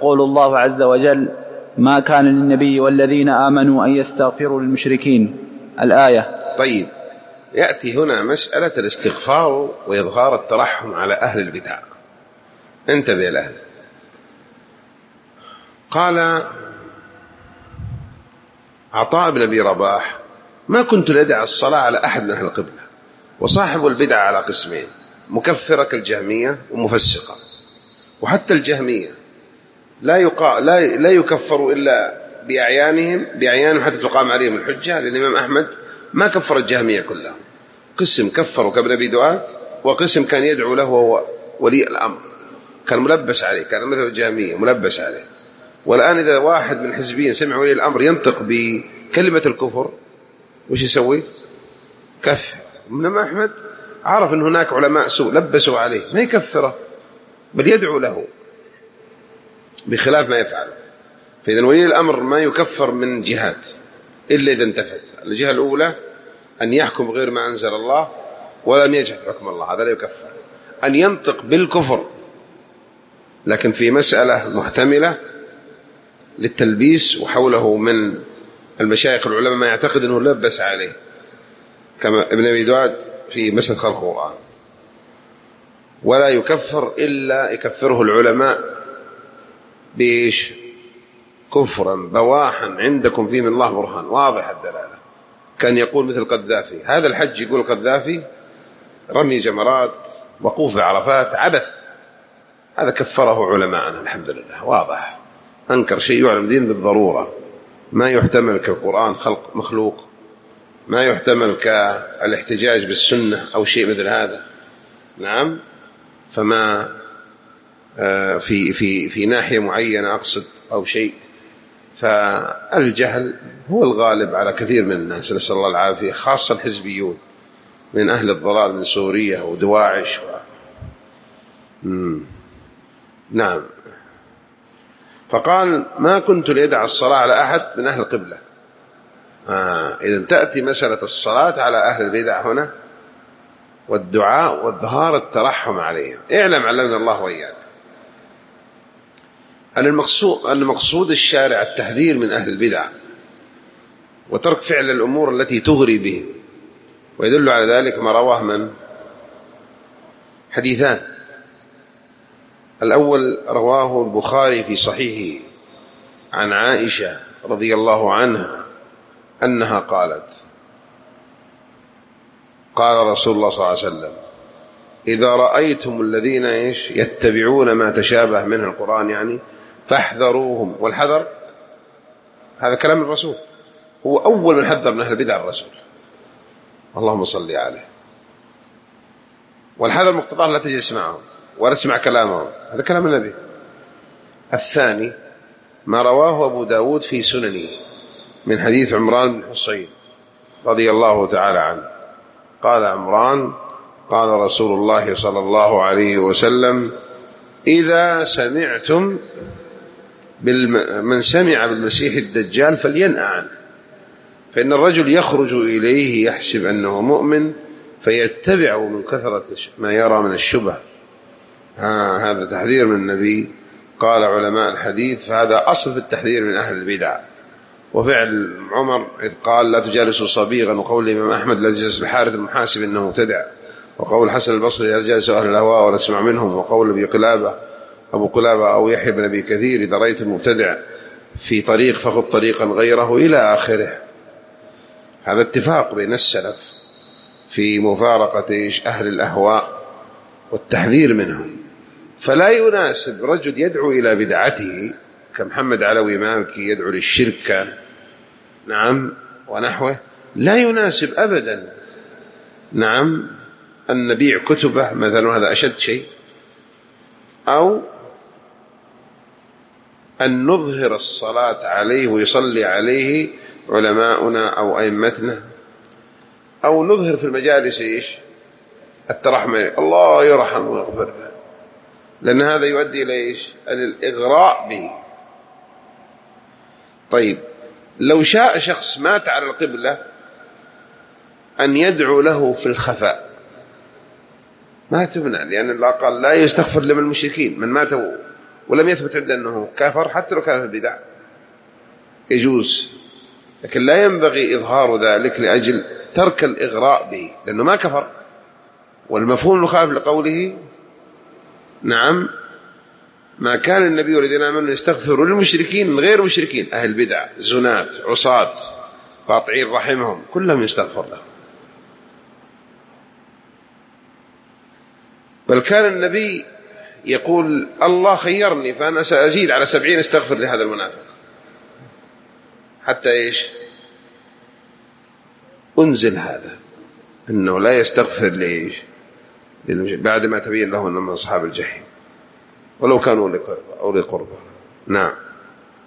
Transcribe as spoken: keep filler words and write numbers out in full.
يقول الله عز وجل: ما كان للنبي والذين آمنوا أن يستغفروا للمشركين، الآية. طيب، يأتي هنا مسألة الاستغفار وإظهار الترحم على أهل البدع. انتبه الأهل. قال عطاء بن أبي رباح: ما كنت لدع الصلاة على أحد من أهل القبلة. وصاحب البدع على قسمين: مكفرة كالجهمية ومفسقة. وحتى الجهمية لا يقا... لا لا يكفر إلا بأعيانهم بأعيانهم حتى تقام عليهم الحجة، لأن الإمام أحمد ما كفر الجهمية كلهم. قسم كفروا كابن أبي دؤاد، وقسم كان يدعو له وهو ولي الأمر، كان ملبس عليه، كان مثل الجهمية ملبس عليه. والآن إذا واحد من الحزبيين سمع ولي الأمر ينطق بكلمة الكفر، وش يسوي؟ كفر. الإمام أحمد عرف أن هناك علماء سوء لبسوا عليه، ما يكفره بل يدعو له بخلاف ما يفعل. فإذا ولي الأمر ما يكفر من جهات إلا إذا انتفت. الجهة الأولى أن يحكم غير ما أنزل الله ولم يجحد حكم الله، هذا لا يكفر. أن ينطق بالكفر لكن في مسألة محتملة للتلبيس، وحوله من المشايخ العلماء ما يعتقد أنه لبس عليه، كما ابن أبي دؤاد في مسألة خلق القرآن. ولا يكفر إلا يكفره العلماء بإيش؟ كفرا بواحا عندكم فيه من الله برهان واضح الدلالة. كان يقول مثل قذافي، هذا الحج يقول قذافي رمي جمرات، وقوف بعرفات، عبث. هذا كفره علماءنا الحمد لله واضح. أنكر شيء يعلم دين بالضرورة، ما يحتمل كالقرآن خلق مخلوق، ما يحتمل كالاحتجاج بالسنة أو شيء مثل هذا. نعم. فما في في في ناحية معينة أقصد أو شيء. فالجهل هو الغالب على كثير من الناس، نسأل الله العافية، خاصة الحزبيون من أهل الضلال من سوريا ودواعش و... نعم. فقال: ما كنت ليدع الصلاة على أحد من أهل القبلة. آه. إذن تأتي مسألة الصلاة على أهل البدع هنا، والدعاء واظهار الترحم عليهم. اعلم علمنا الله وإياك أن المقصود أن مقصود الشارع التحذير من أهل البدع وترك فعل الأمور التي تغري بهم. ويدل على ذلك ما رواه من حديثان. الأول رواه البخاري في صحيحه عن عائشة رضي الله عنها أنها قالت: قال رسول الله صلى الله عليه وسلم: إذا رأيتم الذين إيش يتبعون ما تشابه منه القرآن يعني فاحذروهم. والحذر هذا كلام الرسول، هو أول من حذر من أهل البدع الرسول، اللهم صل عليه. والحذر مقتضاه لا تجلس معهم ولا تسمع كلامهم، هذا كلام النبي. الثاني ما رواه أبو داود في سننه من حديث عمران بن حصين رضي الله تعالى عنه. قال عمران: قال رسول الله صلى الله عليه وسلم: إذا سمعتم بالم... من سمع بالمسيح الدجال فلينأ عنه، فإن الرجل يخرج إليه يحسب أنه مؤمن فيتبعه من كثرة ما يرى من الشبه. ها هذا تحذير من النبي. قال علماء الحديث: فهذا أصل في التحذير من أهل البدع. وفعل عمر إذ قال: لا تجالسوا صبيغا، وقول الإمام أحمد: لا تجالس الحارث المحاسب إنه مبتدع، وقول الحسن البصري: لا تجالسوا أهل الهواء ولا تسمع منهم، وقول أبي قلابة أبو قلابة أو يحيى بن أبي كثير: إذا رأيت المبتدع في طريق فخذ طريقا غيره، إلى آخره. هذا اتفاق بين السلف في مفارقة أهل الأهواء والتحذير منهم. فلا يناسب رجل يدعو إلى بدعته كمحمد علوي مالكي يدعو للشركة، نعم، ونحوه، لا يناسب أبدا، نعم، أن نبيع كتبه مثلا، هذا أشد شيء، أو أن نظهر الصلاة عليه ويصلي عليه علماؤنا أو أئمتنا، أو نظهر في المجالس إيش الترحم، الله يرحم ويغفر له، لأن هذا يؤدي إلى إيش الإغراء به. طيب، لو شاء شخص مات على القبلة أن يدعو له في الخفاء ما تمنع، لأن الله قال: لا يستغفر لمن المشركين من مات ولم يثبت عنده أنه كافر حتى لو كان في البدع يجوز، لكن لا ينبغي إظهار ذلك لأجل ترك الإغراء به، لأنه ما كفر. والمفهوم المخالف لقوله نعم ما كان النبي والذين آمنوا يستغفروا للمشركين من غير مشركين، أهل بدع زنات عصاة قاطعين رحمهم كلهم يستغفر لهم. بل كان النبي يقول الله خيرني فأنا سأزيد على سبعين استغفر لهذا المنافق، حتى إيش أنزل هذا أنه لا يستغفر ليش بعد ما تبين له أنهم من أصحاب الجحيم ولو كانوا لقربة أو لقربة. نعم.